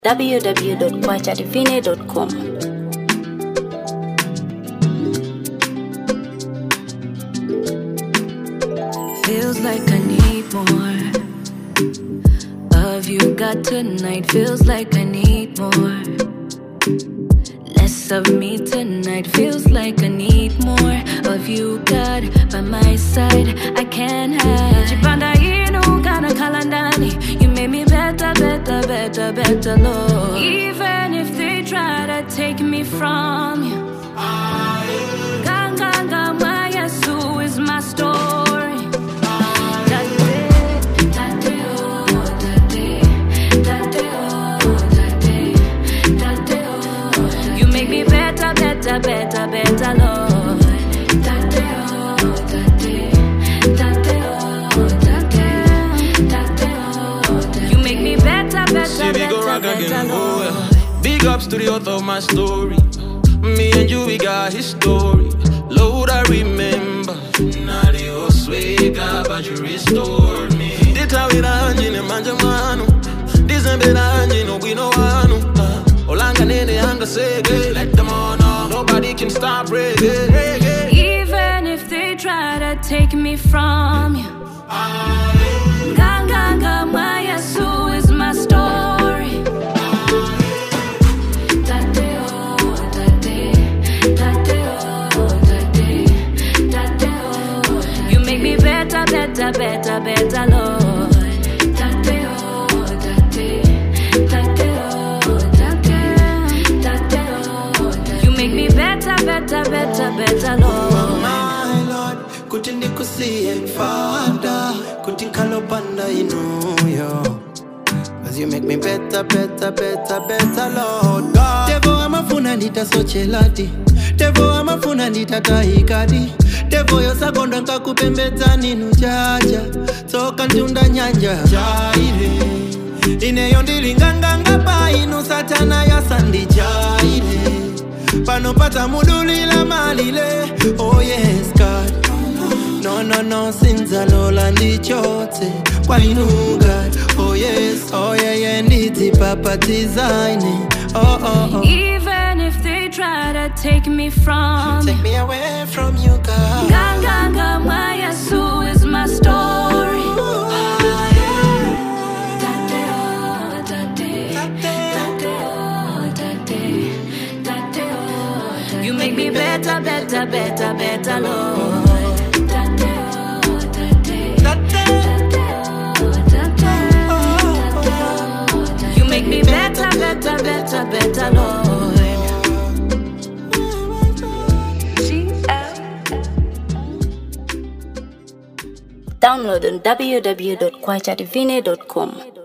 www.kwachadivine.com. Feels like I need more of you, God, tonight. Feels like I need more. Less of me tonight. Feels like I need more of you, God, by my side. I can't hide. Chipanda inu kana kalandani. You made me better, better, better, better, Lord. Even if they try to take me from you, Ganga my Yesu is my story. Better, better, better, Lord. You make me better, better, better, better, Lord. Big ups to the author of my story. Me and you, we got history. Lord, I remember. Now the old sweet God, but you restored me. This time we done, you know, manjamano. This time we done, you know, we know one. Olanga nene anga sege, let them all know. Nobody can stop reggae. Even if they try to take me from you, Ganga my Yesu is my story. You make me better, better, better, better, Lord. Better, better, better, Lord. My Lord, couldn't you see it, Father? Couldn't call up under you. Cause you make me better, better, better, better, Lord God. Devo amafuna nita sochelati. Devo amafuna nita taikadi. Devo yosagonda nkakupembeza ninu jaja. Toka ntunda nyanja jaile. Ineyo ndilinganganga pa inu satana ya sandi jaile. Panopata mudulila malile. Oh yes God. No sinza lola ndichote kwa inu God. Oh yes, oh yeah, nditi papa design. Oh. Even if they try to take me from, take me away from you, God. Ganga my Yesu is my story. You make me better, better, better, better, Lord. You make me better, better, better, better, Lord. Download on www.kwachadivine.com.